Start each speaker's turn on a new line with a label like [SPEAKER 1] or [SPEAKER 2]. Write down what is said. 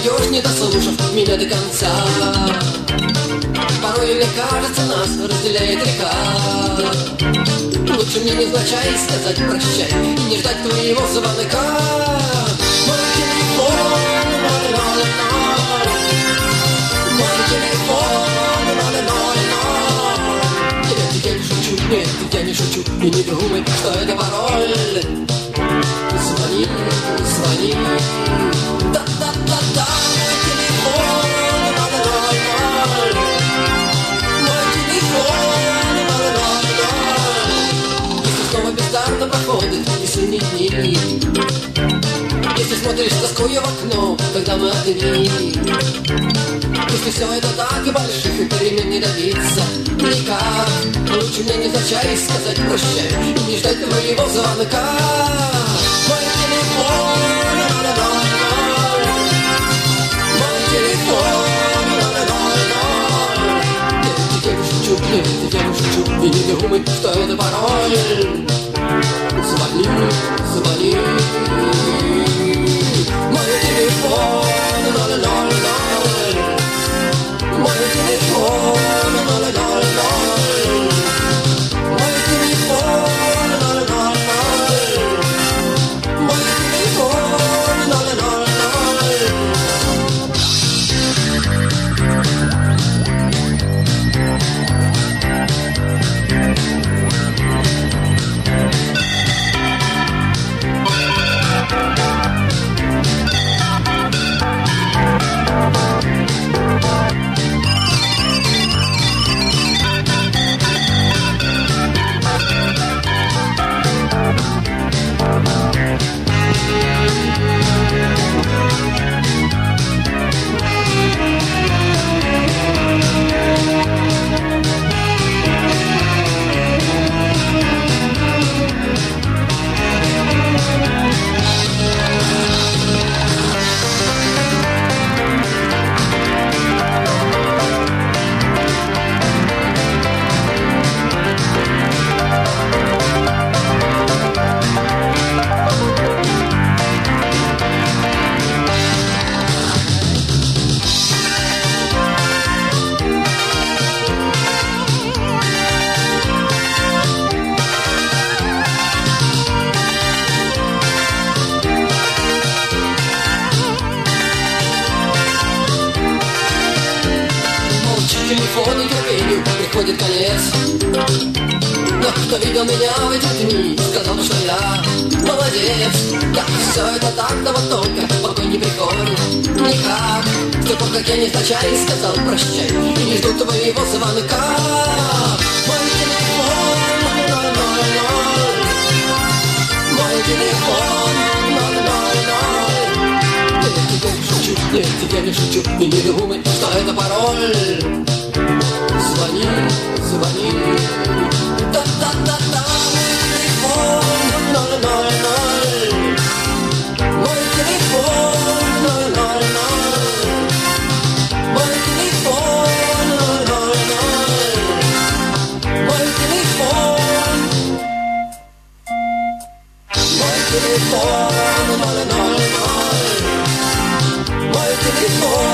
[SPEAKER 1] уйдешь, не дослушав меня до конца. Порой мне кажется, нас разделяет река. Лучше мне невзначай сказать прощай и не ждать твоего звонка. Мой телефон, мой телефон, я не шучу, нет, я не шучу, и не думай, что это пароль. Звони, звони, да-да-да-да, мой телефон, мой телефон, если снова бездарно проходит и синие дни, если смотришь с тоскою в окно, когда мы одни, если все это так и больших и перемен не добиться никак, лучше мне невзначай сказать прощай и не ждать твоего звонка. Мой телефон, мой телефон, нет, я не шучу, нет, я не шучу, и не думай, что это пароль. Звони, звони, мой телефон, мой телефон, мой телефону терпению приходит конец. Но кто видел меня в эти дни, сказал бы, что я молодец. Да, все это так, но вот только покой не приходит никак. С тех пор, как я невзначай сказал прощай и не жду твоего звонка. Мой телефон, мой телефон, нет, я не шучу, и не думай, что это пароль. Звони, звони, да-да-да-да, мой телефон, 000, мой телефон, 000, мой телефон, 000, мой телефон, мой телефон, 000. Мой телефон.